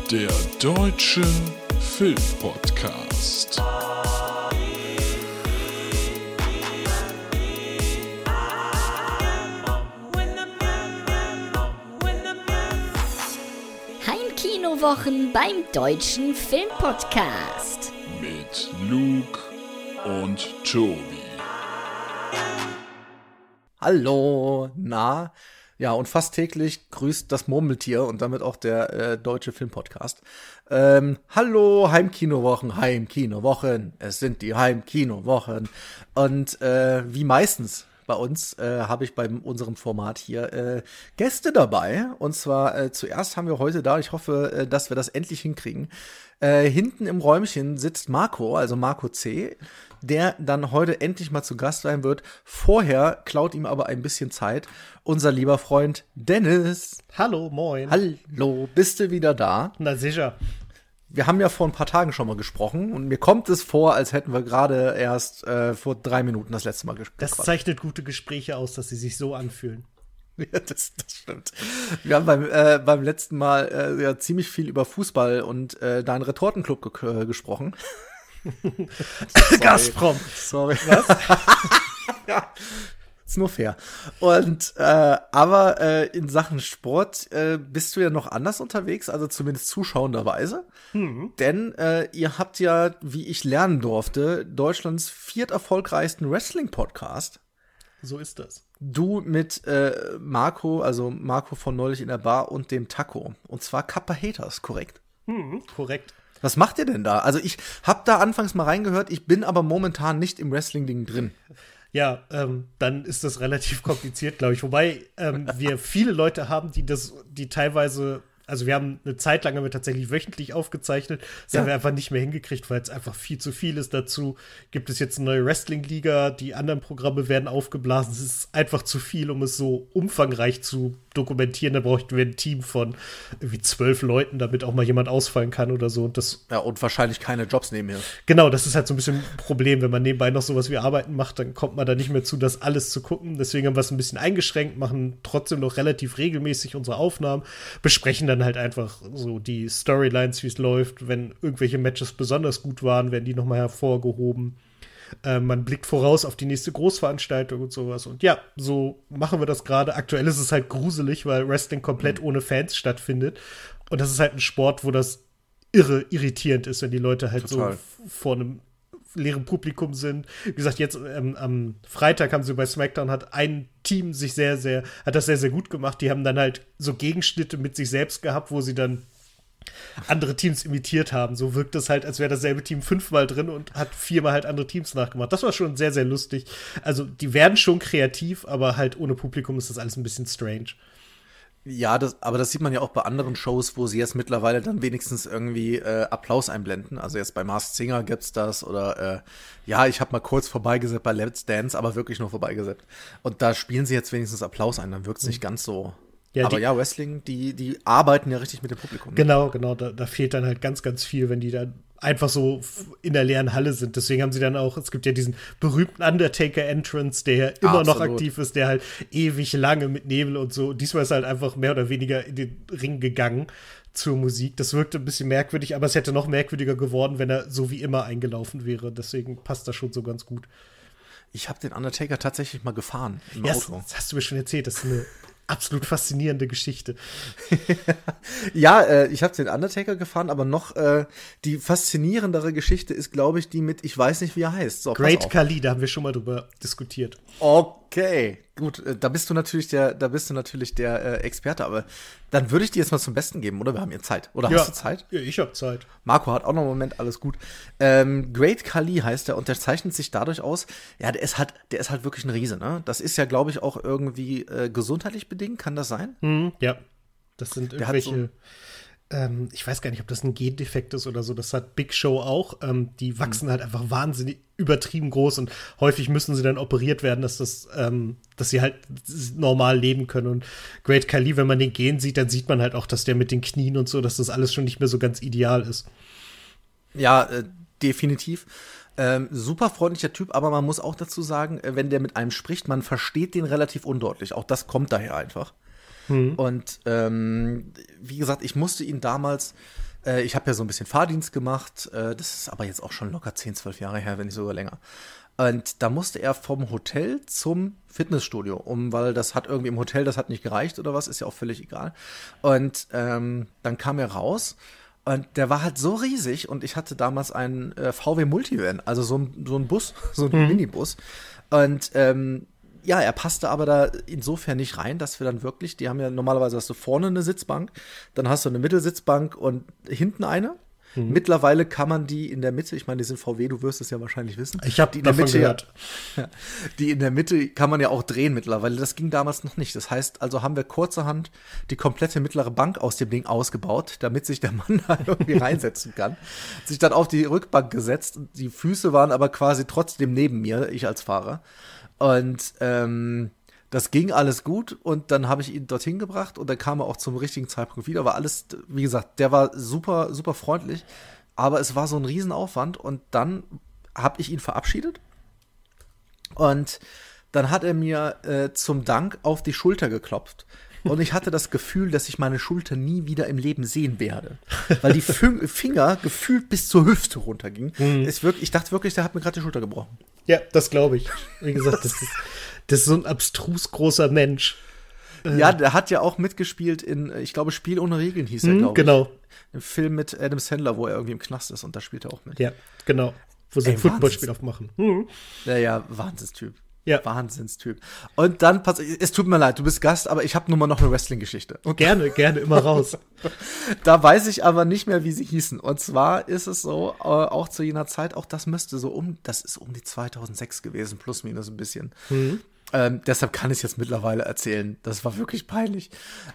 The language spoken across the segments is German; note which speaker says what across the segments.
Speaker 1: Der Deutsche Filmpodcast.
Speaker 2: Heimkinowochen beim Deutschen Filmpodcast.
Speaker 1: Mit Luke und Tobi.
Speaker 3: Hallo, na? Ja, und fast täglich grüßt das Murmeltier und damit auch der Deutsche Filmpodcast. Hallo, Heimkinowochen. Es sind die Heimkinowochen. Und wie meistens bei uns habe ich bei unserem Format hier Gäste dabei. Und zwar zuerst haben wir heute da, ich hoffe, dass wir das endlich hinkriegen. Hinten im Räumchen sitzt Marco, also Marco C., der dann heute endlich mal zu Gast sein wird. Vorher klaut ihm aber ein bisschen Zeit unser lieber Freund Dennis.
Speaker 4: Hallo, moin.
Speaker 3: Hallo, bist du wieder da?
Speaker 4: Na sicher.
Speaker 3: Wir haben ja vor ein paar Tagen schon mal gesprochen und mir kommt es vor, als hätten wir gerade erst vor 3 Minuten das letzte Mal gesprochen.
Speaker 4: Das zeichnet gute Gespräche aus, dass sie sich so anfühlen.
Speaker 3: Ja, das stimmt. Wir haben beim letzten Mal ja ziemlich viel über Fußball und deinen Retortenclub gesprochen.
Speaker 4: Gazprom.
Speaker 3: Sorry.
Speaker 4: Was?
Speaker 3: Ja, ist nur fair. Und aber in Sachen Sport bist du ja noch anders unterwegs, also zumindest zuschauenderweise. Denn ihr habt ja, wie ich lernen durfte, Deutschlands 4. erfolgreichsten Wrestling-Podcast.
Speaker 4: So ist das.
Speaker 3: Du mit Marco, also Marco von Neulich in der Bar und dem Taco. Und zwar Kappa Haters, korrekt?
Speaker 4: Korrekt.
Speaker 3: Was macht ihr denn da? Also ich hab da anfangs mal reingehört, ich bin aber momentan nicht im Wrestling-Ding drin.
Speaker 4: Ja, dann ist das relativ kompliziert, glaube ich. Wobei wir viele Leute haben, die teilweise, also wir haben eine Zeit lang tatsächlich wöchentlich aufgezeichnet. Das haben wir einfach nicht mehr hingekriegt, weil es einfach viel zu viel ist. Dazu gibt es jetzt eine neue Wrestling-Liga, die anderen Programme werden aufgeblasen. Es ist einfach zu viel, um es so umfangreich zu dokumentieren. Da bräuchten wir ein Team von irgendwie 12 Leuten, damit auch mal jemand ausfallen kann oder so. Und das,
Speaker 3: ja, und wahrscheinlich keine Jobs nebenher.
Speaker 4: genau, das ist halt so ein bisschen ein Problem. Wenn man nebenbei noch sowas wie Arbeiten macht, dann kommt man da nicht mehr zu, das alles zu gucken. Deswegen haben wir es ein bisschen eingeschränkt, machen trotzdem noch relativ regelmäßig unsere Aufnahmen, besprechen dann halt einfach so die Storylines, wie es läuft. Wenn irgendwelche Matches besonders gut waren, werden die nochmal hervorgehoben. Man blickt voraus auf die nächste Großveranstaltung und sowas. Und ja, so machen wir das gerade. Aktuell ist es halt gruselig, weil Wrestling komplett ohne Fans stattfindet. Und das ist halt ein Sport, wo das irritierend ist, wenn die Leute halt
Speaker 3: Total.
Speaker 4: so vor einem leeren Publikum sind. Wie gesagt, jetzt am Freitag haben sie bei SmackDown, hat ein Team das sehr, sehr gut gemacht. Die haben dann halt so Gegenschnitte mit sich selbst gehabt, wo sie dann andere Teams imitiert haben. So wirkt es halt, als wäre dasselbe Team 5-mal drin und hat 4-mal halt andere Teams nachgemacht. Das war schon sehr, sehr lustig. Also die werden schon kreativ, aber halt ohne Publikum ist das alles ein bisschen strange.
Speaker 3: Ja, aber das sieht man ja auch bei anderen Shows, wo sie jetzt mittlerweile dann wenigstens irgendwie Applaus einblenden. Also jetzt bei Masked Singer gibt's das oder ja, ich habe mal kurz vorbeigesappt bei Let's Dance, aber wirklich nur vorbeigesappt. Und da spielen sie jetzt wenigstens Applaus ein, dann wirkt's nicht ganz so.
Speaker 4: Ja,
Speaker 3: aber ja, Wrestling, die arbeiten ja richtig mit dem Publikum. Ne?
Speaker 4: Genau, da fehlt dann halt ganz, ganz viel, wenn die dann einfach so in der leeren Halle sind. Deswegen haben sie dann auch, es gibt ja diesen berühmten Undertaker-Entrance, der ja immer noch aktiv ist, der halt ewig lange mit Nebel und so. Diesmal ist er halt einfach mehr oder weniger in den Ring gegangen zur Musik. Das wirkte ein bisschen merkwürdig, aber es hätte noch merkwürdiger geworden, wenn er so wie immer eingelaufen wäre. Deswegen passt das schon so ganz gut.
Speaker 3: Ich habe den Undertaker tatsächlich mal gefahren im
Speaker 4: Ja,
Speaker 3: Auto.
Speaker 4: das hast du mir schon erzählt. Das ist eine absolut faszinierende Geschichte.
Speaker 3: Ja, ich habe den Undertaker gefahren, aber noch die faszinierendere Geschichte ist, glaube ich, die mit, ich weiß nicht, wie er heißt. So,
Speaker 4: Great Khali, da haben wir schon mal drüber diskutiert.
Speaker 3: Okay, gut, da bist du natürlich der Experte, aber dann würde ich dir jetzt mal zum Besten geben, oder? Wir haben hier Zeit. Oder hast du Zeit?
Speaker 4: Ja, ich habe Zeit.
Speaker 3: Marco hat auch noch einen Moment, alles gut. Great Khali heißt er und der zeichnet sich dadurch aus, ja, der ist halt wirklich ein Riese, ne? Das ist ja, glaube ich, auch irgendwie gesundheitlich bedingt, kann das sein?
Speaker 4: Ja, das sind
Speaker 3: Der hat
Speaker 4: irgendwelche, ich weiß gar nicht, ob das ein Gendefekt ist oder so, das hat Big Show auch, die wachsen halt einfach wahnsinnig übertrieben groß und häufig müssen sie dann operiert werden, dass sie halt normal leben können. Und Great Khali, wenn man den gehen sieht, dann sieht man halt auch, dass der mit den Knien und so, dass das alles schon nicht mehr so ganz ideal ist.
Speaker 3: Ja, definitiv. Super freundlicher Typ, aber man muss auch dazu sagen, wenn der mit einem spricht, man versteht den relativ undeutlich. Auch das kommt daher einfach. Und wie gesagt, ich musste ihn damals, ich habe ja so ein bisschen Fahrdienst gemacht, das ist aber jetzt auch schon locker 10, 12 Jahre her, wenn nicht sogar länger. Und da musste er vom Hotel zum Fitnessstudio, weil das hat irgendwie im Hotel, das hat nicht gereicht oder was, ist ja auch völlig egal. Und dann kam er raus und der war halt so riesig und ich hatte damals einen VW Multivan, also so ein Bus, so ein Minibus. Und ja, er passte aber da insofern nicht rein, dass wir dann wirklich, die haben ja normalerweise hast du vorne eine Sitzbank, dann hast du eine Mittelsitzbank und hinten eine. Mittlerweile kann man die in der Mitte, ich meine, die sind VW, du wirst es ja wahrscheinlich wissen.
Speaker 4: Ich habe davon gehört.
Speaker 3: Ja, die in der Mitte kann man ja auch drehen mittlerweile. Das ging damals noch nicht. Das heißt, also haben wir kurzerhand die komplette mittlere Bank aus dem Ding ausgebaut, damit sich der Mann da irgendwie reinsetzen kann. Sich dann auf die Rückbank gesetzt. Die Füße waren aber quasi trotzdem neben mir, ich als Fahrer. Und das ging alles gut und dann habe ich ihn dorthin gebracht und dann kam er auch zum richtigen Zeitpunkt wieder. War alles, wie gesagt, der war super, super freundlich, aber es war so ein Riesenaufwand und dann habe ich ihn verabschiedet und dann hat er mir zum Dank auf die Schulter geklopft. Und ich hatte das Gefühl, dass ich meine Schulter nie wieder im Leben sehen werde. Weil die Finger gefühlt bis zur Hüfte runtergingen. Ich dachte wirklich, der hat mir gerade die Schulter gebrochen.
Speaker 4: Ja, das glaube ich. Wie gesagt, das ist so ein abstrus großer Mensch.
Speaker 3: Ja, der hat ja auch mitgespielt in, ich glaube, Spiel ohne Regeln hieß er, glaube ich.
Speaker 4: Genau.
Speaker 3: Im Film mit Adam Sandler, wo er irgendwie im Knast ist und da spielt er auch mit.
Speaker 4: Ja, genau. Wo sie ein Footballspiel aufmachen.
Speaker 3: Ja, Wahnsinnstyp.
Speaker 4: Ja.
Speaker 3: Wahnsinnstyp. Und dann, es tut mir leid, du bist Gast, aber ich habe nur mal noch eine Wrestling-Geschichte.
Speaker 4: Gerne, immer raus.
Speaker 3: Da weiß ich aber nicht mehr, wie sie hießen. Und zwar ist es so, auch zu jener Zeit, auch das müsste das ist um die 2006 gewesen, plus minus ein bisschen. Deshalb kann ich es jetzt mittlerweile erzählen. Das war wirklich peinlich.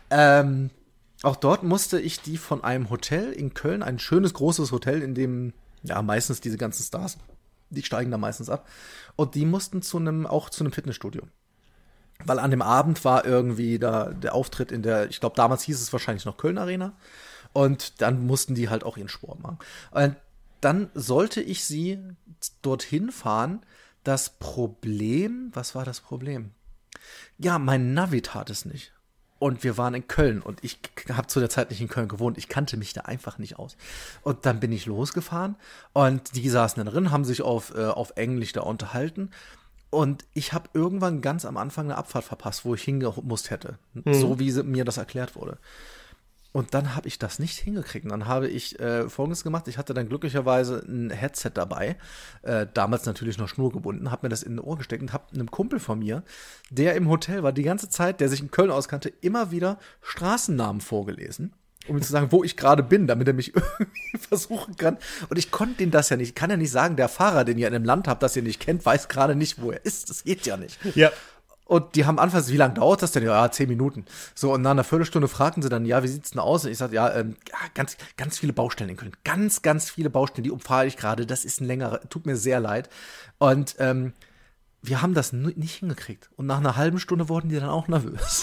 Speaker 3: Auch dort musste ich die von einem Hotel in Köln, ein schönes, großes Hotel, in dem, ja, meistens diese ganzen Stars, die steigen da meistens ab. Und die mussten auch zu einem Fitnessstudio. Weil an dem Abend war irgendwie da der Auftritt ich glaube, damals hieß es wahrscheinlich noch Köln Arena. Und dann mussten die halt auch ihren Sport machen. Und dann sollte ich sie dorthin fahren. Das Problem, was war das Problem? Ja, mein Navi tat es nicht. Und wir waren in Köln und ich habe zu der Zeit nicht in Köln gewohnt. Ich kannte mich da einfach nicht aus. Und dann bin ich losgefahren und die saßen dann drin, haben sich auf Englisch da unterhalten. Und ich habe irgendwann ganz am Anfang eine Abfahrt verpasst, wo ich hingemusst hätte. So wie mir das erklärt wurde. Und dann habe ich das nicht hingekriegt. Und dann habe ich Folgendes gemacht. Ich hatte dann glücklicherweise ein Headset dabei. Damals natürlich noch schnurgebunden. Habe mir das in ein Ohr gesteckt und habe einem Kumpel von mir, der im Hotel war, die ganze Zeit, der sich in Köln auskannte, immer wieder Straßennamen vorgelesen, um ihm zu sagen, wo ich gerade bin, damit er mich irgendwie versuchen kann. Und ich konnte den das ja nicht. Ich kann ja nicht sagen, der Fahrer, den ihr in einem Land habt, das ihr nicht kennt, weiß gerade nicht, wo er ist. Das geht ja nicht.
Speaker 4: Ja.
Speaker 3: Und die haben anfangs, wie lange dauert das denn? Ja, 10 Minuten. So, und nach einer Viertelstunde fragten sie dann, ja, wie sieht's denn aus? Und ich sagte, ja, ganz, ganz viele Baustellen in Köln. Ganz, ganz viele Baustellen, die umfahre ich gerade. Das ist ein längerer, tut mir sehr leid. Und wir haben das nicht hingekriegt. Und nach einer halben Stunde wurden die dann auch nervös.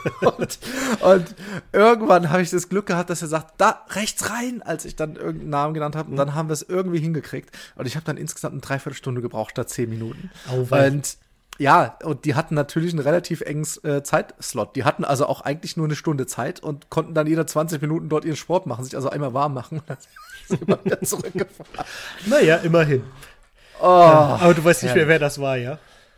Speaker 3: und irgendwann habe ich das Glück gehabt, dass er sagt, da rechts rein, als ich dann irgendeinen Namen genannt habe. Und dann haben wir es irgendwie hingekriegt. Und ich habe dann insgesamt eine Dreiviertelstunde gebraucht, statt 10 Minuten. Und ja, und die hatten natürlich einen relativ engen Zeitslot. Die hatten also auch eigentlich nur eine Stunde Zeit und konnten dann jeder 20 Minuten dort ihren Sport machen, sich also einmal warm machen und dann sind immer wieder zurückgefahren.
Speaker 4: Naja, immerhin.
Speaker 3: Oh,
Speaker 4: aber du weißt nicht mehr, wer das war, ja?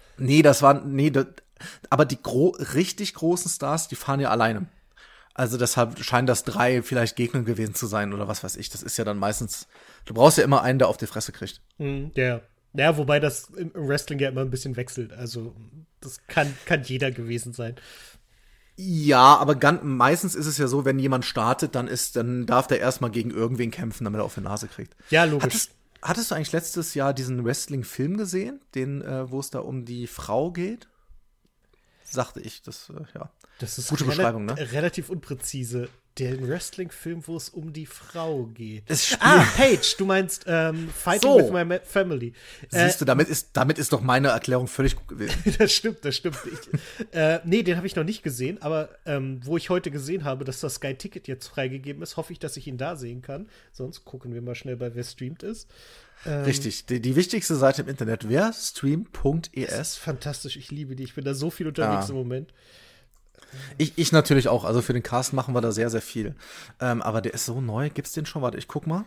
Speaker 3: Aber die richtig großen Stars, die fahren ja alleine. Also deshalb scheinen das 3 vielleicht Gegner gewesen zu sein oder was weiß ich. Das ist ja dann meistens, du brauchst ja immer einen, der auf die Fresse kriegt.
Speaker 4: Ja. Ja, wobei das im Wrestling ja immer ein bisschen wechselt. Also, das kann jeder gewesen sein.
Speaker 3: Ja, aber meistens ist es ja so, wenn jemand startet, dann darf der erstmal gegen irgendwen kämpfen, damit er auf die Nase kriegt.
Speaker 4: Ja, logisch.
Speaker 3: Hattest du eigentlich letztes Jahr diesen Wrestling-Film gesehen, wo es da um die Frau geht? Sagte ich, das
Speaker 4: ist
Speaker 3: gute Beschreibung, ne?
Speaker 4: Relativ unpräzise. Der Wrestling-Film, wo es um die Frau geht.
Speaker 3: Paige,
Speaker 4: du meinst Fighting with My Family.
Speaker 3: Siehst du, damit ist doch meine Erklärung völlig gut gewesen.
Speaker 4: Das stimmt. Nee, den habe ich noch nicht gesehen, aber wo ich heute gesehen habe, dass das Sky Ticket jetzt freigegeben ist, hoffe ich, dass ich ihn da sehen kann. Sonst gucken wir mal schnell bei wer streamt ist.
Speaker 3: Richtig, die wichtigste Seite im Internet, werstream.es.
Speaker 4: Fantastisch, ich liebe die. Ich bin da so viel unterwegs im Moment.
Speaker 3: Ich natürlich auch. Also für den Cast machen wir da sehr, sehr viel. Aber der ist so neu. Gibt's den schon? Warte, ich guck mal.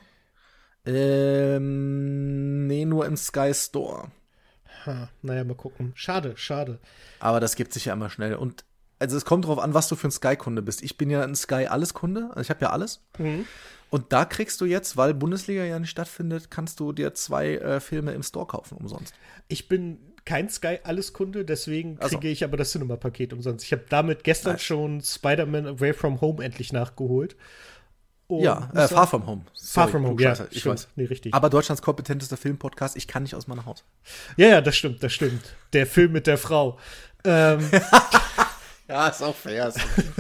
Speaker 3: Nee, nur im Sky Store.
Speaker 4: Naja, mal gucken. Schade.
Speaker 3: Aber das gibt sich ja immer schnell. Und also es kommt drauf an, was du für ein Sky-Kunde bist. Ich bin ja ein Sky-Alles-Kunde. Also ich habe ja alles. Und da kriegst du jetzt, weil Bundesliga ja nicht stattfindet, kannst du dir 2 Filme im Store kaufen, umsonst.
Speaker 4: Ich bin kein Sky-Alles-Kunde, deswegen kriege ich aber das Cinema-Paket umsonst. Ich habe damit gestern schon Spider-Man Away From Home endlich nachgeholt. Und
Speaker 3: Far From Home.
Speaker 4: Far From Home, ja,
Speaker 3: ich weiß.
Speaker 4: Nee, richtig.
Speaker 3: Aber Deutschlands kompetentester Filmpodcast, ich kann nicht aus meiner Haut.
Speaker 4: Ja, das stimmt. Der Film mit der Frau.
Speaker 3: Ja, ist auch fair.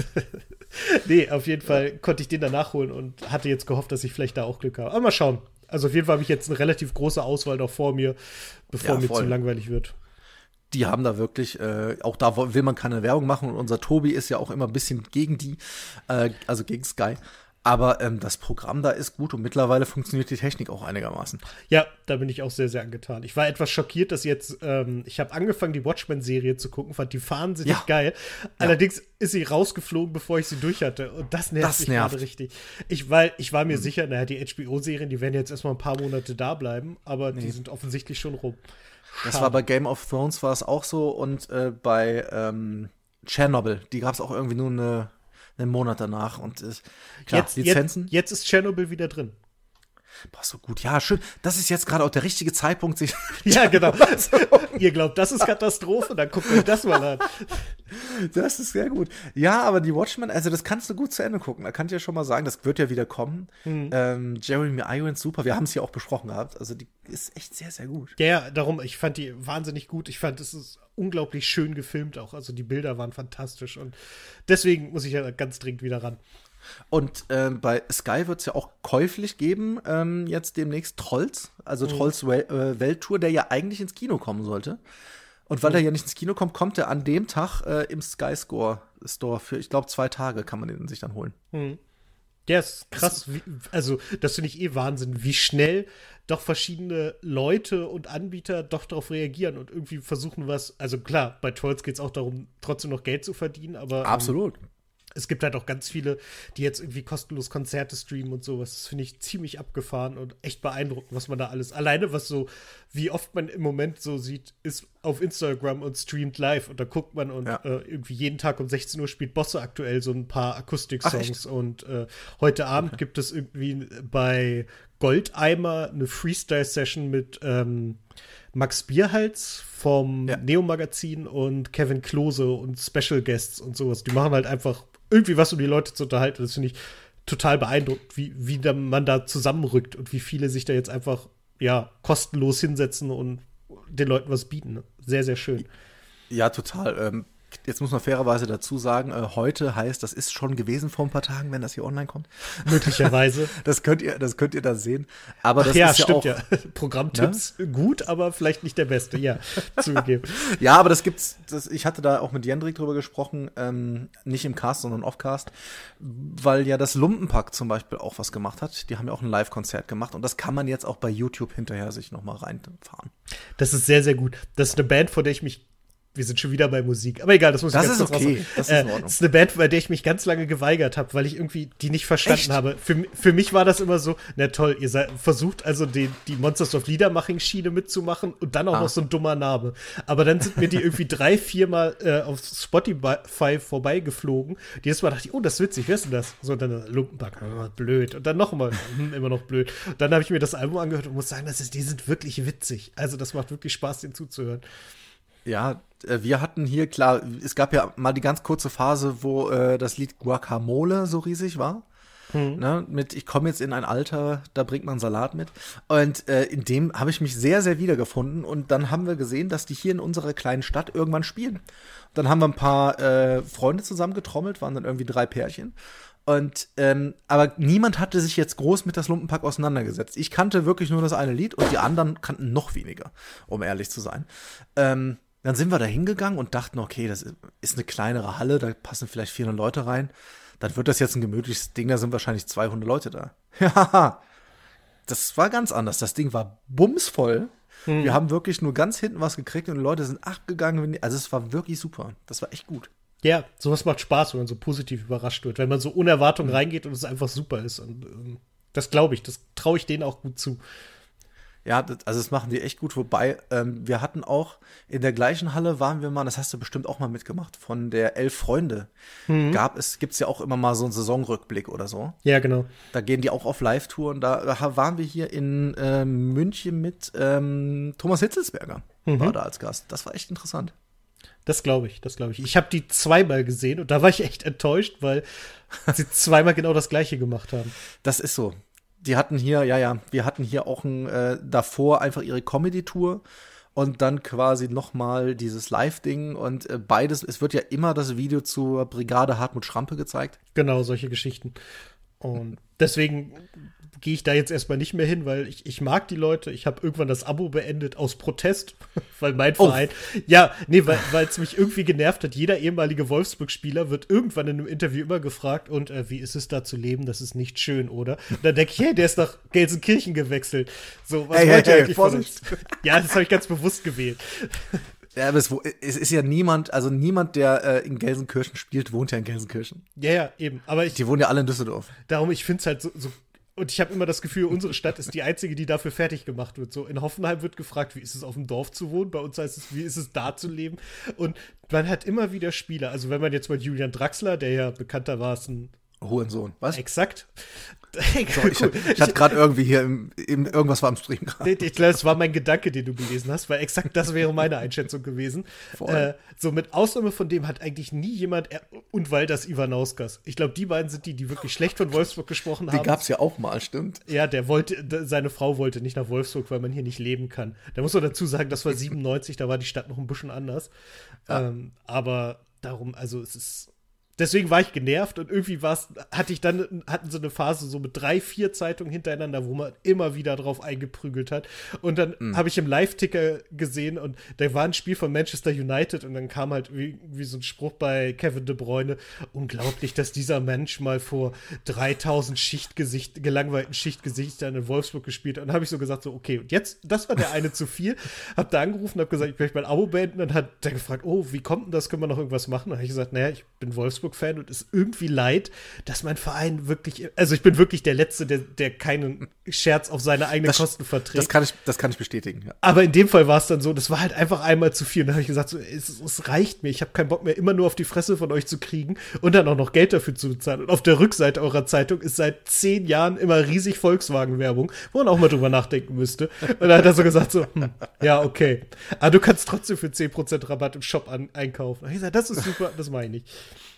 Speaker 4: Nee, auf jeden Fall konnte ich den da nachholen und hatte jetzt gehofft, dass ich vielleicht da auch Glück habe. Aber mal schauen. Also auf jeden Fall habe ich jetzt eine relativ große Auswahl noch vor mir, bevor mir zu langweilig wird.
Speaker 3: Die haben da wirklich, auch da will man keine Werbung machen und unser Tobi ist ja auch immer ein bisschen gegen die, also gegen Sky. Aber das Programm da ist gut und mittlerweile funktioniert die Technik auch einigermaßen.
Speaker 4: Ja, da bin ich auch sehr, sehr angetan. Ich war etwas schockiert, dass jetzt, ich habe angefangen, die Watchmen-Serie zu gucken, fand die wahnsinnig geil. Allerdings ist sie rausgeflogen, bevor ich sie durch hatte. Und das nervt mich gerade richtig. Ich war mir sicher, die HBO-Serien, die werden jetzt erstmal ein paar Monate da bleiben, aber die sind offensichtlich schon rum. Schade.
Speaker 3: Das war bei Game of Thrones war es auch so und bei Chernobyl, die gab es auch irgendwie nur einen Monat danach und klar, Lizenzen.
Speaker 4: Jetzt ist Chernobyl wieder drin.
Speaker 3: Boah, so gut. Ja, schön. Das ist jetzt gerade auch der richtige Zeitpunkt, sich
Speaker 4: ja, genau. Ihr glaubt, das ist Katastrophe? Dann guckt euch das mal an.
Speaker 3: Das ist sehr gut. Ja, aber die Watchmen, also das kannst du gut zu Ende gucken. Da kann ich ja schon mal sagen, das wird ja wieder kommen. Jeremy Irons, super. Wir haben es ja auch besprochen gehabt. Also die ist echt sehr, sehr gut.
Speaker 4: Ja, darum, ich fand die wahnsinnig gut. Ich fand, es ist unglaublich schön gefilmt auch. Also die Bilder waren fantastisch und deswegen muss ich ja ganz dringend wieder ran.
Speaker 3: Und bei Sky wird es ja auch käuflich geben, jetzt demnächst Trolls, also Trolls Welttour, der ja eigentlich ins Kino kommen sollte. Und weil er ja nicht ins Kino kommt, kommt er an dem Tag im Sky Store für, ich glaube, 2 Tage kann man den sich dann holen.
Speaker 4: Ja, ist krass. Also, das finde ich Wahnsinn, wie schnell doch verschiedene Leute und Anbieter doch darauf reagieren und irgendwie versuchen also klar, bei Trolls geht es auch darum, trotzdem noch Geld zu verdienen, aber
Speaker 3: absolut.
Speaker 4: Es gibt halt auch ganz viele, die jetzt irgendwie kostenlos Konzerte streamen und sowas. Das finde ich ziemlich abgefahren und echt beeindruckend, was man da alles, alleine was so, wie oft man im Moment so sieht, ist auf Instagram und streamt live und da guckt man und irgendwie jeden Tag um 16 Uhr spielt Bosse aktuell so ein paar Akustik-Songs und heute Abend gibt es irgendwie bei Goldeimer eine Freestyle-Session mit Max Bierhals vom Neo-Magazin und Kevin Klose und Special Guests und sowas. Die machen halt einfach irgendwie was, um die Leute zu unterhalten. Das finde ich total beeindruckend, wie man da zusammenrückt und wie viele sich da jetzt einfach kostenlos hinsetzen und den Leuten was bieten. Sehr, sehr schön. Ja,
Speaker 3: total. Jetzt muss man fairerweise dazu sagen, heute heißt, das ist schon gewesen vor ein paar Tagen, wenn das hier online kommt.
Speaker 4: Möglicherweise.
Speaker 3: Das könnt ihr da sehen. Aber das
Speaker 4: ist
Speaker 3: stimmt
Speaker 4: ja. Programmtipps gut, aber vielleicht nicht der beste, zugegeben.
Speaker 3: Ja, aber ich hatte da auch mit Jendrik drüber gesprochen, nicht im Cast, sondern Offcast, weil ja das Lumpenpack zum Beispiel auch was gemacht hat. Die haben ja auch ein Live-Konzert gemacht und das kann man jetzt auch bei YouTube hinterher sich noch mal reinfahren.
Speaker 4: Das ist sehr, sehr gut. Das ist eine Band, vor der ich mich wir sind schon wieder bei Musik. Aber egal, das muss ich ganz kurz
Speaker 3: okay. Das ist in Ordnung.
Speaker 4: Das ist eine Band, bei der ich mich ganz lange geweigert habe, weil ich irgendwie die nicht verstanden habe. Für mich war das immer so, na toll, ihr versucht also die Monsters of Liedermaching-Schiene mitzumachen und dann auch noch so ein dummer Name. Aber dann sind mir die irgendwie 3-4 Mal auf Spotify vorbeigeflogen. Jedes Mal dachte ich, oh, das ist witzig, wer ist denn das? So, und dann Lumpenpack, blöd. Und dann noch mal, immer noch blöd. Und dann habe ich mir das Album angehört und muss sagen, die sind wirklich witzig. Also das macht wirklich Spaß, denen zuzuhören.
Speaker 3: Ja, wir hatten hier, klar, es gab ja mal die ganz kurze Phase, wo das Lied Guacamole so riesig war. Ne, mit ich komme jetzt in ein Alter, da bringt man Salat mit. Und in dem habe ich mich sehr, sehr wiedergefunden. Und dann haben wir gesehen, dass die hier in unserer kleinen Stadt irgendwann spielen. Dann haben wir ein paar Freunde zusammengetrommelt, waren dann irgendwie 3 Pärchen. Und aber niemand hatte sich jetzt groß mit das Lumpenpack auseinandergesetzt. Ich kannte wirklich nur das eine Lied und die anderen kannten noch weniger, um ehrlich zu sein. Dann sind wir da hingegangen und dachten, okay, das ist eine kleinere Halle, da passen vielleicht 400 Leute rein. Dann wird das jetzt ein gemütliches Ding, da sind wahrscheinlich 200 Leute da. Ja, das war ganz anders. Das Ding war bumsvoll. Wir haben wirklich nur ganz hinten was gekriegt und die Leute sind abgegangen. Also es war wirklich super. Das war echt gut.
Speaker 4: Ja, sowas macht Spaß, wenn man so positiv überrascht wird, wenn man so ohne Erwartung reingeht und es einfach super ist. Und das glaube ich, das traue ich denen auch gut zu.
Speaker 3: Ja, das machen die echt gut. Wobei, wir hatten auch in der gleichen Halle waren wir mal, das hast du bestimmt auch mal mitgemacht, von der 11 Freunde. Gibt's ja auch immer mal so einen Saisonrückblick oder so.
Speaker 4: Ja, genau.
Speaker 3: Da gehen die auch auf Live-Touren. Da waren wir hier in München mit Thomas Hitzelsberger, war da als Gast. Das war echt interessant.
Speaker 4: Das glaube ich. Ich habe die zweimal gesehen und da war ich echt enttäuscht, weil sie zweimal genau das Gleiche gemacht haben.
Speaker 3: Das ist so. Die hatten hier, wir hatten hier auch davor einfach ihre Comedy-Tour und dann quasi nochmal dieses Live-Ding und beides, es wird ja immer das Video zur Brigade Hartmut Schrampe gezeigt.
Speaker 4: Genau, solche Geschichten. Und deswegen gehe ich da jetzt erstmal nicht mehr hin, weil ich mag die Leute. Ich habe irgendwann das Abo beendet aus Protest, weil mein Verein, weil es mich irgendwie genervt hat. Jeder ehemalige Wolfsburg-Spieler wird irgendwann in einem Interview immer gefragt, und wie ist es da zu leben? Das ist nicht schön, oder? Und dann denke ich, hey, der ist nach Gelsenkirchen gewechselt. So, was wollte er eigentlich von uns? Ja, das habe ich ganz bewusst gewählt.
Speaker 3: Ja, aber es ist ja niemand, der in Gelsenkirchen spielt, wohnt ja in Gelsenkirchen.
Speaker 4: Ja, eben. Aber
Speaker 3: die wohnen ja alle in Düsseldorf.
Speaker 4: Darum, ich finde es halt so und ich habe immer das Gefühl, unsere Stadt ist die einzige, die dafür fertig gemacht wird. So in Hoffenheim wird gefragt, wie ist es auf dem Dorf zu wohnen? Bei uns heißt es, wie ist es da zu leben? Und man hat immer wieder Spieler. Also wenn man jetzt mal Julian Draxler, der ja bekanntermaßen
Speaker 3: Hurensohn, was?
Speaker 4: Exakt.
Speaker 3: Sorry, ich hatte gerade irgendwie hier irgendwas war am Stream gerade.
Speaker 4: Ich glaube, das war mein Gedanke, den du gelesen hast, weil exakt das wäre meine Einschätzung gewesen. So mit Ausnahme von dem hat eigentlich nie jemand, und Valdas Ivanauskas. Ich glaube, die beiden sind die wirklich schlecht von Wolfsburg gesprochen haben.
Speaker 3: Die gab's ja auch mal, stimmt.
Speaker 4: Ja, seine Frau wollte nicht nach Wolfsburg, weil man hier nicht leben kann. Da muss man dazu sagen, das war 97, da war die Stadt noch ein bisschen anders. Ja. Aber darum, also es ist. Deswegen war ich genervt und irgendwie hatten sie eine Phase so mit 3, 4 Zeitungen hintereinander, wo man immer wieder drauf eingeprügelt hat. Und dann habe ich im Live-Ticker gesehen und da war ein Spiel von Manchester United und dann kam halt wie so ein Spruch bei Kevin De Bruyne: Unglaublich, dass dieser Mensch mal vor 3000 gelangweilten Schichtgesichtern in Wolfsburg gespielt hat. Und dann habe ich so gesagt, so okay, und jetzt, das war der eine zu viel. Hab da angerufen, hab gesagt, ich möchte mein Abo beenden. Dann hat der gefragt, wie kommt denn das, können wir noch irgendwas machen? Dann habe ich gesagt, naja, ich bin Wolfsburg-Fan und es ist irgendwie leid, dass mein Verein wirklich, also ich bin wirklich der Letzte, der keinen Scherz auf seine eigenen Kosten verträgt.
Speaker 3: Das kann ich bestätigen, ja.
Speaker 4: Aber in dem Fall war es dann so, das war halt einfach einmal zu viel. Und dann habe ich gesagt, so, es reicht mir, ich habe keinen Bock mehr, immer nur auf die Fresse von euch zu kriegen und dann auch noch Geld dafür zu bezahlen. Und auf der Rückseite eurer Zeitung ist seit 10 Jahren immer riesig Volkswagen-Werbung, wo man auch mal drüber nachdenken müsste. Und dann hat er so gesagt, so, ja, okay. Aber du kannst trotzdem für 10% Rabatt im Shop einkaufen. Und ich gesagt, das ist super, das meine ich nicht.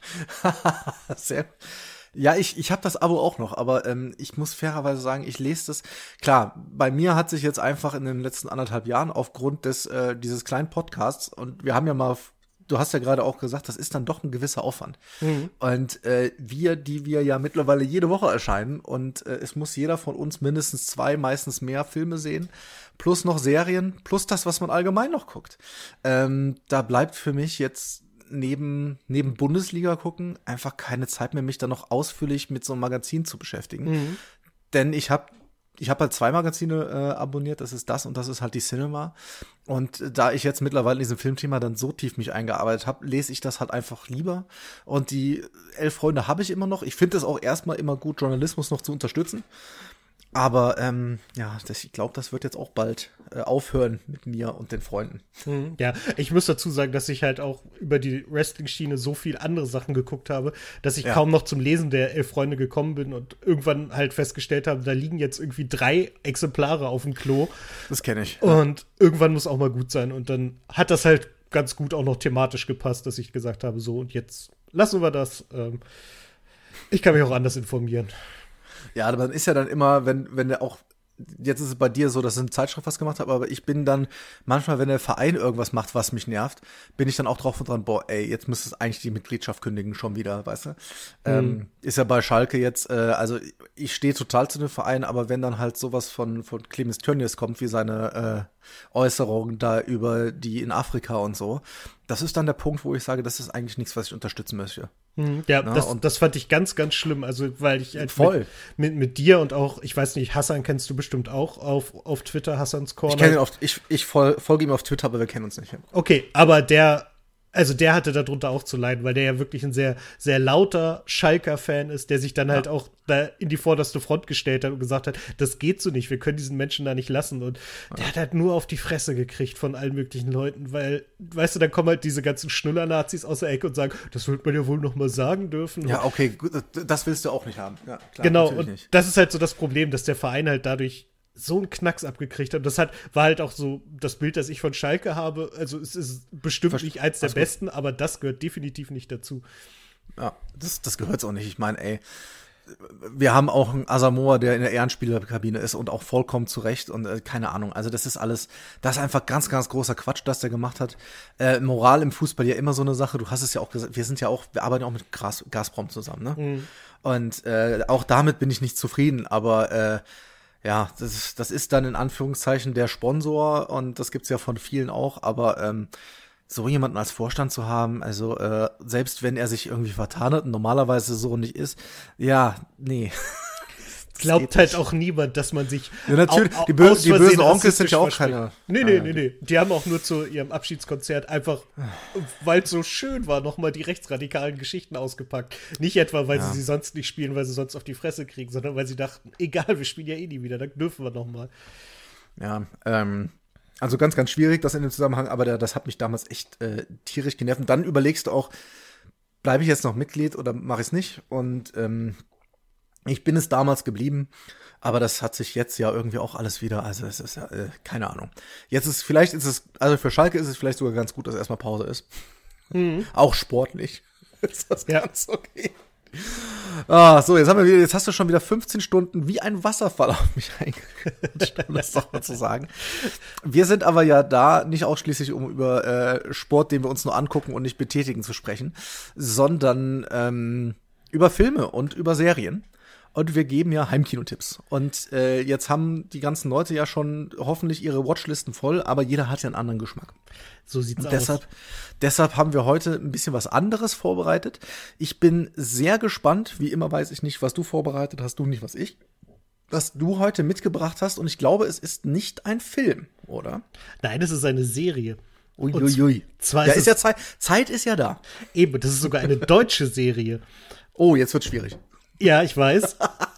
Speaker 3: Sehr. Ja, ich habe das Abo auch noch, aber ich muss fairerweise sagen, ich lese das. Klar, bei mir hat sich jetzt einfach in den letzten 1,5 Jahren aufgrund dieses kleinen Podcasts, und wir haben ja mal, du hast ja gerade auch gesagt, das ist dann doch ein gewisser Aufwand. Und die wir ja mittlerweile jede Woche erscheinen, und es muss jeder von uns mindestens 2, meistens mehr Filme sehen, plus noch Serien, plus das, was man allgemein noch guckt. Da bleibt für mich jetzt neben Bundesliga gucken einfach keine Zeit mehr, mich dann noch ausführlich mit so einem Magazin zu beschäftigen. Denn ich hab halt 2 Magazine abonniert, das ist das und das ist halt die Cinema. Und da ich jetzt mittlerweile in diesem Filmthema dann so tief mich eingearbeitet habe, lese ich das halt einfach lieber. Und die 11 Freunde habe ich immer noch. Ich finde es auch erstmal immer gut, Journalismus noch zu unterstützen. Aber ich glaube, das wird jetzt auch bald aufhören mit mir und den Freunden.
Speaker 4: Ja, ich muss dazu sagen, dass ich halt auch über die Wrestling-Schiene so viel andere Sachen geguckt habe, dass ich kaum noch zum Lesen der 11 Freunde gekommen bin und irgendwann halt festgestellt habe, da liegen jetzt irgendwie 3 Exemplare auf dem Klo.
Speaker 3: Das kenne ich.
Speaker 4: Und irgendwann muss auch mal gut sein. Und dann hat das halt ganz gut auch noch thematisch gepasst, dass ich gesagt habe, so, und jetzt lassen wir das. Ich kann mich auch anders informieren.
Speaker 3: Ja, aber dann ist ja dann immer, wenn der auch, jetzt ist es bei dir so, dass ich eine Zeitschrift was gemacht habe, aber ich bin dann manchmal, wenn der Verein irgendwas macht, was mich nervt, bin ich dann auch drauf und dran, jetzt müsste es eigentlich die Mitgliedschaft kündigen, schon wieder, weißt du? Ist ja bei Schalke jetzt, also ich stehe total zu dem Verein, aber wenn dann halt sowas von Clemens Tönnies kommt, wie seine Äußerungen da über die in Afrika und so, das ist dann der Punkt, wo ich sage, das ist eigentlich nichts, was ich unterstützen möchte.
Speaker 4: Ja, das fand ich ganz, ganz schlimm. Also, weil ich halt
Speaker 3: voll
Speaker 4: mit dir und auch, ich weiß nicht, Hassan kennst du bestimmt auch auf Twitter, Hassans Corner.
Speaker 3: Ich folge ihm auf Twitter, aber wir kennen uns nicht.
Speaker 4: Okay, aber der Also der hatte darunter auch zu leiden, weil der ja wirklich ein sehr, sehr lauter Schalker-Fan ist, der sich dann halt auch da in die vorderste Front gestellt hat und gesagt hat, das geht so nicht, wir können diesen Menschen da nicht lassen. Und der hat halt nur auf die Fresse gekriegt von allen möglichen Leuten, weil, weißt du, dann kommen halt diese ganzen Schnuller-Nazis aus der Ecke und sagen, das wird man ja wohl noch mal sagen dürfen.
Speaker 3: Ja, okay, gut, das willst du auch nicht haben. Ja, klar,
Speaker 4: genau, und
Speaker 3: nicht.
Speaker 4: das ist halt so das Problem, dass der Verein halt dadurch so einen Knacks abgekriegt hat. Das war halt auch so das Bild, das ich von Schalke habe. Also es ist bestimmt nicht eins der besten, aber das gehört definitiv nicht dazu.
Speaker 3: Ja, das gehört's auch nicht. Ich meine, ey, wir haben auch einen Asamoah, der in der Ehrenspielerkabine ist und auch vollkommen zurecht und keine Ahnung. Also das ist einfach ganz, ganz großer Quatsch, das der gemacht hat. Moral im Fußball ja immer so eine Sache. Du hast es ja auch gesagt, wir arbeiten auch mit Gazprom zusammen, ne? Mhm. Und auch damit bin ich nicht zufrieden, aber ja, das ist dann in Anführungszeichen der Sponsor und das gibt's ja von vielen auch, aber so jemanden als Vorstand zu haben, also selbst wenn er sich irgendwie vertan hat und normalerweise so nicht ist, ja, nee.
Speaker 4: Glaubt halt auch niemand, dass man sich
Speaker 3: ja, natürlich, die bösen Onkels sind ja auch keine.
Speaker 4: Nee. Die haben auch nur zu ihrem Abschiedskonzert einfach, weil es so schön war, nochmal die rechtsradikalen Geschichten ausgepackt. Nicht etwa, weil sie sonst nicht spielen, weil sie sonst auf die Fresse kriegen, sondern weil sie dachten, egal, wir spielen ja eh nie wieder, dann dürfen wir nochmal.
Speaker 3: Ja, also ganz, ganz schwierig, das in dem Zusammenhang, aber das hat mich damals echt tierisch genervt. Und dann überlegst du auch, bleibe ich jetzt noch Mitglied oder mache ich es nicht? Und ich bin es damals geblieben, aber das hat sich jetzt ja irgendwie auch alles wieder, also es ist ja, keine Ahnung. Also für Schalke ist es vielleicht sogar ganz gut, dass erstmal Pause ist. Mhm. Auch sportlich ist das ganz okay. So, jetzt hast du schon wieder 15 Stunden wie ein Wasserfall auf mich eingeredet, um das doch mal zu sagen. Wir sind aber ja da nicht ausschließlich, um über Sport, den wir uns nur angucken und nicht betätigen, zu sprechen, sondern über Filme und über Serien. Und wir geben ja Heimkinotipps. Und jetzt haben die ganzen Leute ja schon hoffentlich ihre Watchlisten voll, aber jeder hat ja einen anderen Geschmack.
Speaker 4: So sieht's aus.
Speaker 3: Deshalb haben wir heute ein bisschen was anderes vorbereitet. Ich bin sehr gespannt. Wie immer weiß ich nicht, was du vorbereitet hast, du nicht, was du heute mitgebracht hast. Und ich glaube, es ist nicht ein Film, oder?
Speaker 4: Nein, es ist eine Serie.
Speaker 3: Uiuiui. Ja, ist ja Zeit ist ja da.
Speaker 4: Eben, das ist sogar eine deutsche Serie.
Speaker 3: Oh, jetzt wird's schwierig.
Speaker 4: Ja, ich weiß.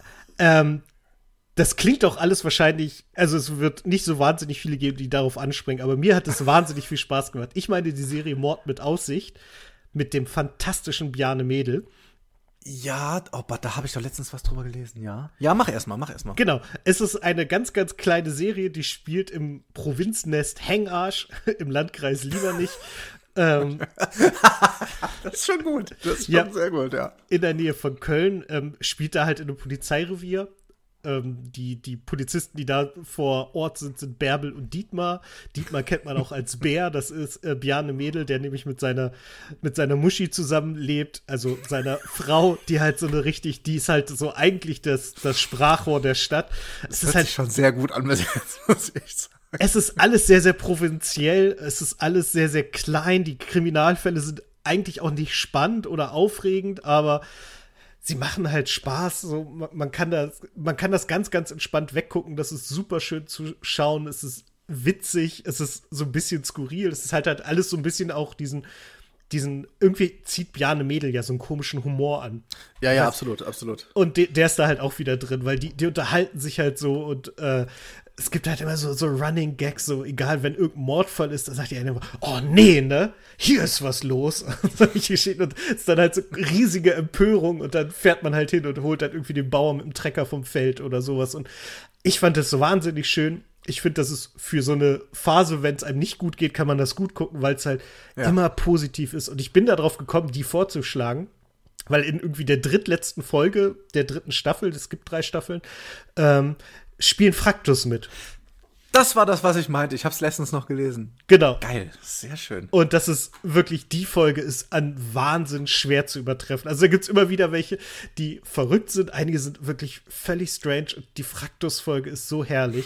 Speaker 4: Das klingt doch alles wahrscheinlich, also es wird nicht so wahnsinnig viele geben, die darauf anspringen, aber mir hat es wahnsinnig viel Spaß gemacht. Ich meine die Serie Mord mit Aussicht mit dem fantastischen Bjarne Mädel.
Speaker 3: Ja, aber da habe ich doch letztens was drüber gelesen, ja. Ja, mach erst mal.
Speaker 4: Genau, es ist eine ganz, ganz kleine Serie, die spielt im Provinznest Hengarsch im Landkreis Liebernich.
Speaker 3: Das ist schon gut. Das ist schon sehr gut, ja.
Speaker 4: In der Nähe von Köln spielt da halt in einem Polizeirevier. Die Polizisten, die da vor Ort sind Bärbel und Dietmar. Dietmar kennt man auch als Bär. Das ist Bjarne Mädel, der nämlich mit seiner Muschi zusammenlebt. Also seiner Frau, die halt die ist halt so eigentlich das Sprachrohr der Stadt.
Speaker 3: Das hört sich schon sehr gut an, muss ich sagen.
Speaker 4: Es ist alles sehr, sehr provinziell. Es ist alles sehr, sehr klein. Die Kriminalfälle sind eigentlich auch nicht spannend oder aufregend, aber sie machen halt Spaß. So, man kann das ganz, ganz entspannt weggucken. Das ist super schön zu schauen. Es ist witzig. Es ist so ein bisschen skurril. Es ist halt alles so ein bisschen auch diesen irgendwie zieht Bjarne Mädel ja so einen komischen Humor an.
Speaker 3: Ja, absolut.
Speaker 4: Und der ist da halt auch wieder drin, weil die unterhalten sich halt so und es gibt halt immer so Running Gags, so egal, wenn irgendein Mordfall ist, dann sagt die eine immer, oh nee, ne, hier ist was los. Und es ist dann halt so riesige Empörung und dann fährt man halt hin und holt halt irgendwie den Bauer mit dem Trecker vom Feld oder sowas. Und ich fand das so wahnsinnig schön. Ich finde, das ist für so eine Phase, wenn es einem nicht gut geht, kann man das gut gucken, weil es halt immer positiv ist. Und ich bin darauf gekommen, die vorzuschlagen, weil in irgendwie der drittletzten Folge der 3. Staffel, es gibt 3 Staffeln, spielen Fraktus mit.
Speaker 3: Das war das, was ich meinte. Ich habe es letztens noch gelesen.
Speaker 4: Genau.
Speaker 3: Geil, sehr schön.
Speaker 4: Und das ist wirklich, die Folge ist an Wahnsinn schwer zu übertreffen. Also da gibt's immer wieder welche, die verrückt sind. Einige sind wirklich völlig strange. Und die Fraktus-Folge ist so herrlich.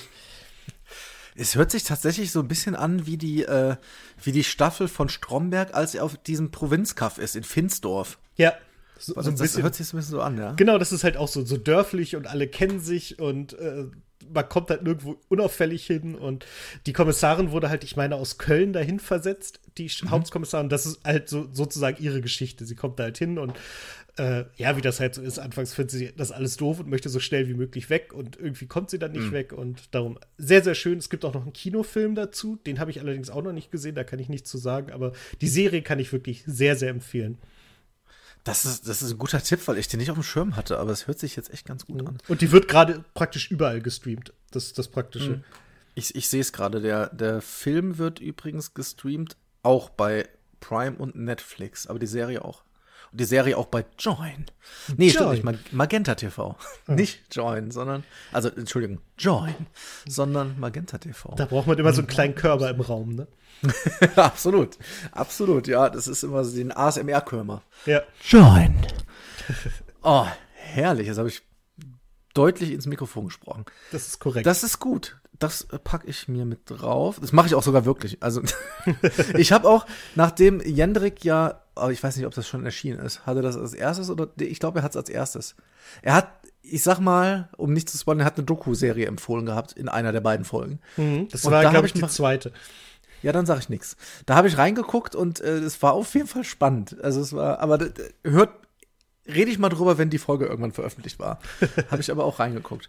Speaker 3: Es hört sich tatsächlich so ein bisschen an wie die Staffel von Stromberg, als er auf diesem Provinzkaff ist, in Finsdorf.
Speaker 4: Ja.
Speaker 3: So ein bisschen, hört sich so ein bisschen so an, ja.
Speaker 4: Genau, das ist halt auch so dörflich und alle kennen sich und man kommt halt nirgendwo unauffällig hin und die Kommissarin wurde halt, ich meine, aus Köln dahin versetzt, die Hauptkommissarin, das ist halt so, sozusagen ihre Geschichte. Sie kommt da halt hin und wie das halt so ist, anfangs findet sie das alles doof und möchte so schnell wie möglich weg und irgendwie kommt sie dann nicht weg und darum sehr, sehr schön. Es gibt auch noch einen Kinofilm dazu, den habe ich allerdings auch noch nicht gesehen, da kann ich nichts zu sagen, aber die Serie kann ich wirklich sehr, sehr empfehlen.
Speaker 3: Das ist ein guter Tipp, weil ich den nicht auf dem Schirm hatte, aber es hört sich jetzt echt ganz gut an.
Speaker 4: Und die wird gerade praktisch überall gestreamt, das ist das Praktische.
Speaker 3: Ich sehe es gerade, der Film wird übrigens gestreamt, auch bei Prime und Netflix, aber die Serie auch. Und die Serie auch bei Join. Nee, stimmt nicht, Magenta TV. Nicht Join, sondern, also Entschuldigung, Join, sondern Magenta TV.
Speaker 4: Da braucht man immer so einen kleinen Körper im Raum, ne?
Speaker 3: Absolut, ja, das ist immer so den ASMR-Körper.
Speaker 4: Ja.
Speaker 3: Join. Oh, herrlich, jetzt habe ich deutlich ins Mikrofon gesprochen.
Speaker 4: Das ist korrekt.
Speaker 3: Das ist gut. Das packe ich mir mit drauf. Das mache ich auch sogar wirklich. Also ich habe auch, nachdem Jendrik aber ich weiß nicht, ob das schon erschienen ist, hatte das als erstes oder ich glaube, er hat es als erstes. Er hat, ich sag mal, um nicht zu spoilern, er hat eine Doku-Serie empfohlen gehabt in einer der beiden Folgen.
Speaker 4: Das war, glaube ich, die zweite.
Speaker 3: Ja, dann sage ich nichts. Da habe ich reingeguckt und es war auf jeden Fall spannend. Also es war, aber rede ich mal drüber, wenn die Folge irgendwann veröffentlicht war. Habe ich aber auch reingeguckt.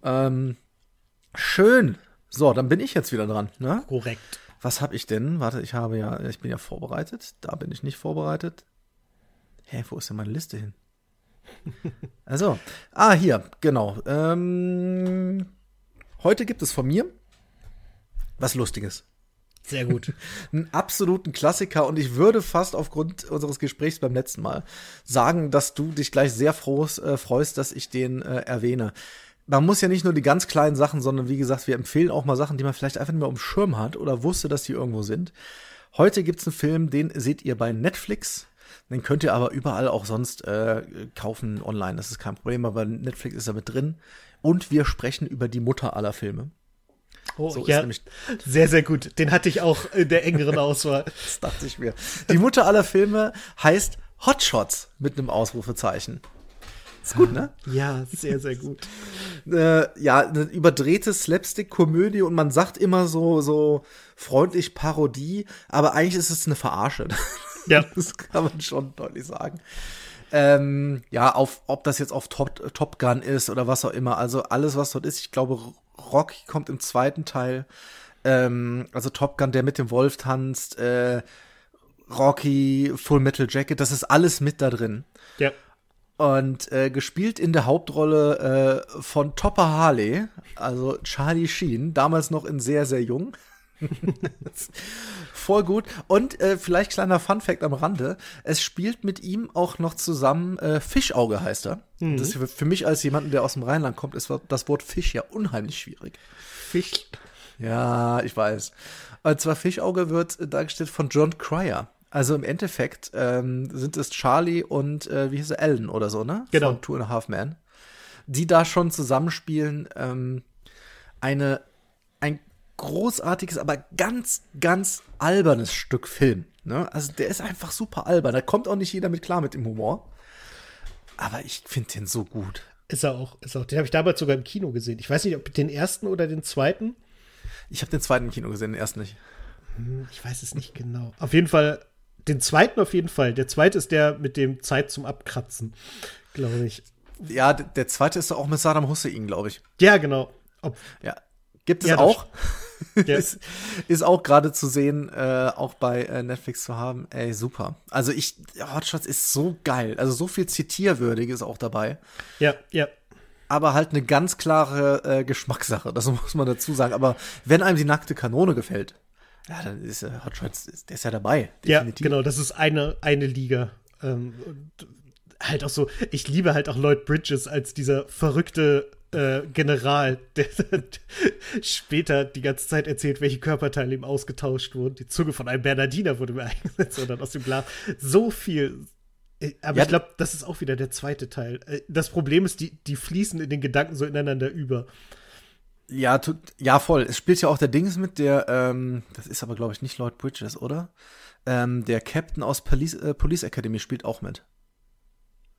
Speaker 3: Schön. So, dann bin ich jetzt wieder dran, ne?
Speaker 4: Korrekt.
Speaker 3: Was habe ich denn? Warte, ich bin ja vorbereitet. Da bin ich nicht vorbereitet. Hä, wo ist denn meine Liste hin? Also, hier, genau. Heute gibt es von mir was Lustiges.
Speaker 4: Sehr gut.
Speaker 3: Einen absoluten Klassiker und ich würde fast aufgrund unseres Gesprächs beim letzten Mal sagen, dass du dich gleich sehr freust, dass ich den erwähne. Man muss ja nicht nur die ganz kleinen Sachen, sondern wie gesagt, wir empfehlen auch mal Sachen, die man vielleicht einfach nicht mehr auf dem Schirm hat oder wusste, dass die irgendwo sind. Heute gibt's einen Film, den seht ihr bei Netflix. Den könnt ihr aber überall auch sonst kaufen online. Das ist kein Problem, aber Netflix ist da mit drin. Und wir sprechen über die Mutter aller Filme.
Speaker 4: Oh, so ja, sehr, sehr gut. Den hatte ich auch in der engeren Auswahl.
Speaker 3: Das dachte ich mir. Die Mutter aller Filme heißt Hot Shots mit einem Ausrufezeichen. Ist gut, ne?
Speaker 4: Ja, sehr, sehr gut.
Speaker 3: Eine überdrehte Slapstick-Komödie und man sagt immer so freundlich Parodie, aber eigentlich ist es eine Verarsche.
Speaker 4: Ja.
Speaker 3: Das kann man schon deutlich sagen. Ob das jetzt auf Top Gun ist oder was auch immer, also alles, was dort ist, ich glaube, Rocky kommt im zweiten Teil, also Top Gun, der mit dem Wolf tanzt, Rocky, Full Metal Jacket, das ist alles mit da drin.
Speaker 4: Ja.
Speaker 3: Und gespielt in der Hauptrolle von Topper Harley, also Charlie Sheen, damals noch in sehr, sehr jung. Voll gut. Und vielleicht kleiner Funfact am Rande, es spielt mit ihm auch noch zusammen Fischauge heißt er. Das ist für mich als jemanden, der aus dem Rheinland kommt, ist das Wort Fisch ja unheimlich schwierig.
Speaker 4: Fisch?
Speaker 3: Ja, ich weiß. Und zwar Fischauge wird dargestellt von John Cryer. Also im Endeffekt sind es Charlie und wie hieß er, Ellen oder so, ne?
Speaker 4: Genau.
Speaker 3: Von Two and a Half Men. Die da schon zusammenspielen. Ein großartiges, aber ganz, ganz albernes Stück Film. Ne? Also der ist einfach super albern. Da kommt auch nicht jeder mit klar mit dem Humor. Aber ich finde den so gut.
Speaker 4: Ist er auch. Den habe ich damals sogar im Kino gesehen. Ich weiß nicht, ob den ersten oder den zweiten.
Speaker 3: Ich habe den zweiten im Kino gesehen, den ersten nicht.
Speaker 4: Ich weiß es nicht genau. Auf jeden Fall, den zweiten auf jeden Fall. Der zweite ist der mit dem Zeit zum Abkratzen, glaube ich.
Speaker 3: Ja, der zweite ist doch auch mit Saddam Hussein, glaube ich.
Speaker 4: Ja, genau.
Speaker 3: Ja. Gibt es
Speaker 4: ja,
Speaker 3: auch.
Speaker 4: Ja.
Speaker 3: ist auch gerade zu sehen, auch bei Netflix zu haben. Ey, super. Also Hot Shots ist so geil. Also so viel Zitierwürdiges auch dabei.
Speaker 4: Ja, ja.
Speaker 3: Aber halt eine ganz klare Geschmackssache, das muss man dazu sagen. Aber wenn einem die nackte Kanone gefällt, ja, dann ist Hot Shots, der ist ja dabei.
Speaker 4: Definitiv. Ja, genau, das ist eine Liga. Und halt auch so, ich liebe halt auch Lloyd Bridges als dieser verrückte General, der später die ganze Zeit erzählt, welche Körperteile ihm ausgetauscht wurden. Die Zunge von einem Bernardiner wurde mir eingesetzt und dann aus dem Glas. So viel. Aber ja, ich glaube, das ist auch wieder der zweite Teil. Das Problem ist, die fließen in den Gedanken so ineinander über.
Speaker 3: Ja, voll. Es spielt ja auch der Dings mit, der, das ist aber, glaube ich, nicht Lloyd Bridges, oder? Der Captain aus Police Academy spielt auch mit.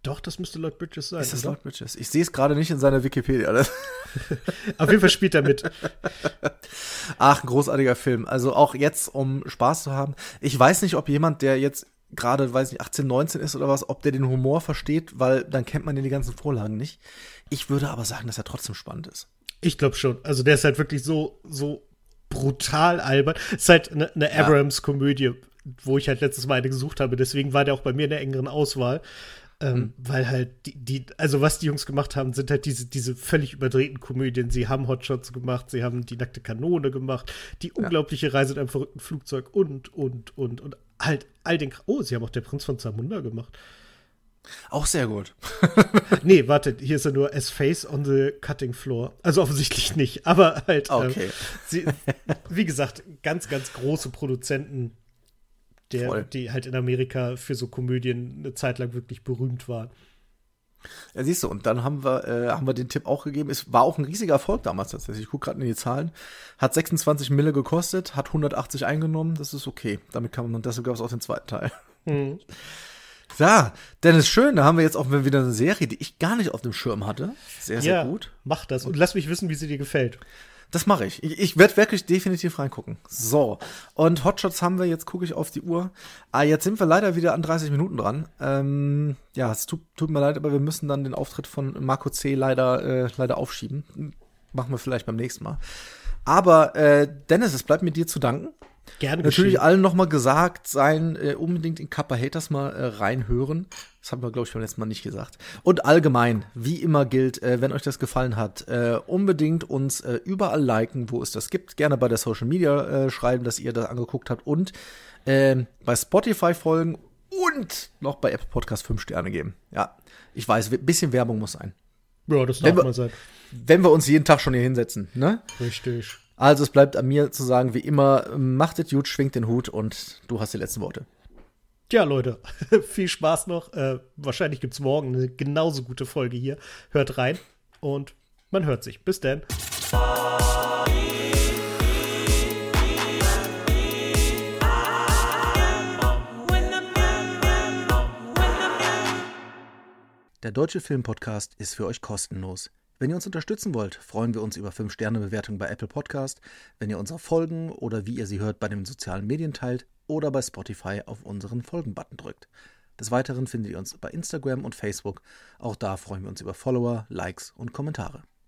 Speaker 4: Doch, das müsste Lloyd Bridges sein.
Speaker 3: Ist das
Speaker 4: oder?
Speaker 3: Lloyd Bridges? Ich sehe es gerade nicht in seiner Wikipedia.
Speaker 4: Auf jeden Fall spielt er mit.
Speaker 3: Ach, ein großartiger Film. Also auch jetzt, um Spaß zu haben. Ich weiß nicht, ob jemand, der jetzt gerade, weiß nicht, 18, 19 ist oder was, ob der den Humor versteht, weil dann kennt man ja die ganzen Vorlagen nicht. Ich würde aber sagen, dass er trotzdem spannend ist.
Speaker 4: Ich glaube schon. Also der ist halt wirklich so brutal albern. Es ist halt eine Abrams-Komödie, wo ich halt letztes Mal eine gesucht habe. Deswegen war der auch bei mir in der engeren Auswahl. Weil halt also was die Jungs gemacht haben, sind halt diese völlig überdrehten Komödien. Sie haben Hot Shots gemacht, sie haben die nackte Kanone gemacht, die unglaubliche Reise in einem verrückten Flugzeug und halt all den sie haben auch der Prinz von Zamunda gemacht.
Speaker 3: Auch sehr gut.
Speaker 4: Nee, warte, hier ist er nur As Face on the Cutting Floor. Also offensichtlich nicht, aber halt
Speaker 3: Okay.
Speaker 4: wie gesagt, ganz, ganz große Produzenten, die halt in Amerika für so Komödien eine Zeit lang wirklich berühmt waren.
Speaker 3: Ja, siehst du, und dann haben wir den Tipp auch gegeben. Es war auch ein riesiger Erfolg damals tatsächlich. Ich gucke gerade in die Zahlen. Hat 26 Mille gekostet, hat 180 eingenommen. Das ist okay. Deshalb gab es auch den zweiten Teil.
Speaker 4: Mhm.
Speaker 3: Ja, Dennis, schön. Da haben wir jetzt auch wieder eine Serie, die ich gar nicht auf dem Schirm hatte. Sehr, sehr gut.
Speaker 4: Mach das und lass mich wissen, wie sie dir gefällt.
Speaker 3: Das mache ich. Ich werde wirklich definitiv reingucken. So, und Hotshots haben wir, jetzt gucke ich auf die Uhr. Jetzt sind wir leider wieder an 30 Minuten dran. Ja, es tut mir leid, aber wir müssen dann den Auftritt von Marco C. leider aufschieben. Machen wir vielleicht beim nächsten Mal. Aber Dennis, es bleibt mir dir zu danken.
Speaker 4: Gerne
Speaker 3: Natürlich
Speaker 4: geschehen.
Speaker 3: allen nochmal gesagt sein, unbedingt in Kappa Haters mal reinhören. Das haben wir, glaube ich, beim letzten Mal nicht gesagt. Und allgemein, wie immer gilt, wenn euch das gefallen hat, unbedingt uns überall liken, wo es das gibt. Gerne bei der Social Media schreiben, dass ihr das angeguckt habt. Und bei Spotify folgen und noch bei Apple Podcast 5 Sterne geben. Ja, ich weiß, ein bisschen Werbung muss sein.
Speaker 4: Ja, das darf mal sein.
Speaker 3: Wenn wir uns jeden Tag schon hier hinsetzen, ne?
Speaker 4: Richtig.
Speaker 3: Also es bleibt an mir zu sagen, wie immer, macht es gut, schwingt den Hut und du hast die letzten Worte.
Speaker 4: Ja, Leute, viel Spaß noch. Wahrscheinlich gibt's morgen eine genauso gute Folge hier. Hört rein und man hört sich. Bis dann.
Speaker 3: Der Deutsche Filmpodcast ist für euch kostenlos. Wenn ihr uns unterstützen wollt, freuen wir uns über 5-Sterne-Bewertungen bei Apple Podcast, wenn ihr unsere Folgen oder wie ihr sie hört bei den sozialen Medien teilt oder bei Spotify auf unseren Folgen-Button drückt. Des Weiteren findet ihr uns bei Instagram und Facebook. Auch da freuen wir uns über Follower, Likes und Kommentare.